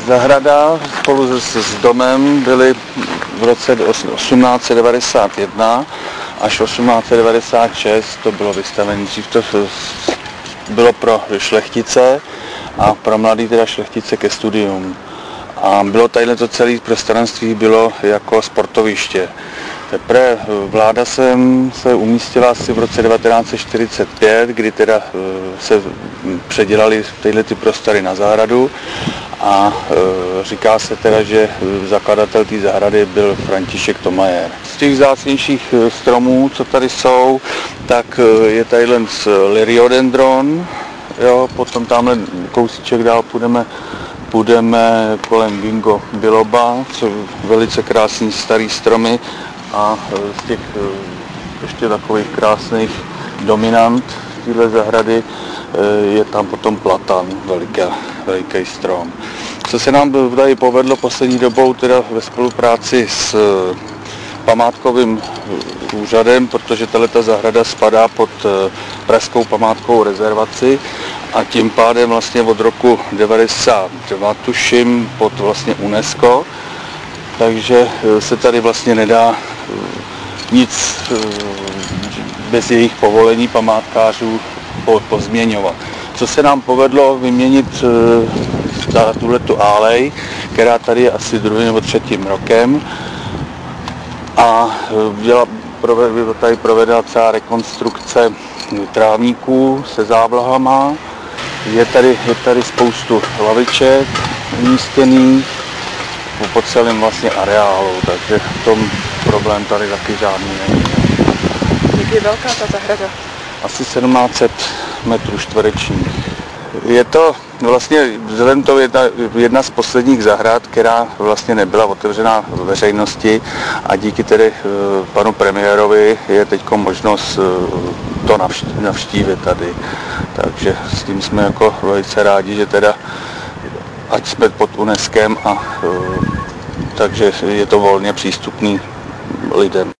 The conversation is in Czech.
Zahrada spolu s domem byly v roce 1891 až 1896, to bylo vystavení, dřív to bylo pro šlechtice a pro mladý teda šlechtice ke studium. A bylo tadyhle to celé prostranství bylo jako sportoviště. Teprve vláda se umístila asi v roce 1945, kdy teda se předělali tyhle ty prostory na zahradu a říká se teda, že zakladatel té zahrady byl František Thomayer. Z těch vzácnějších stromů, co tady jsou, tak je tadyhle Liriodendron, jo, potom tamhle kousíček dál půjdeme kolem Ginkgo biloba, co velice krásný starý stromy, a z těch ještě takových krásných dominant téhle zahrady je tam potom platan, veliký strom. Co se nám tady povedlo poslední dobou teda ve spolupráci s památkovým úřadem, protože tato zahrada spadá pod Pražskou památkovou rezervaci a tím pádem vlastně od roku 92 tuším pod vlastně UNESCO, takže se tady vlastně nedá nic bez jejich povolení památkářů pozměňovat. Co se nám povedlo vyměnit za tuhletu álej, která tady je asi 2. nebo 3. rokem, a byla tady provedena celá rekonstrukce trávníků se závlahama. Je tady spoustu laviček umístěných po celém vlastně areálu, takže v tom problém tady taky žádný není. Jak je velká ta zahrada? Asi 1700 metrů čtverečních. Je to vlastně vzhledem to jedna z posledních zahrad, která vlastně nebyla otevřená veřejnosti, a díky tedy panu premiérovi je teď možnost to navštívit tady. Takže s tím jsme jako velice rádi, že teda ať jsme pod UNESCem, a takže je to volně přístupný lidem.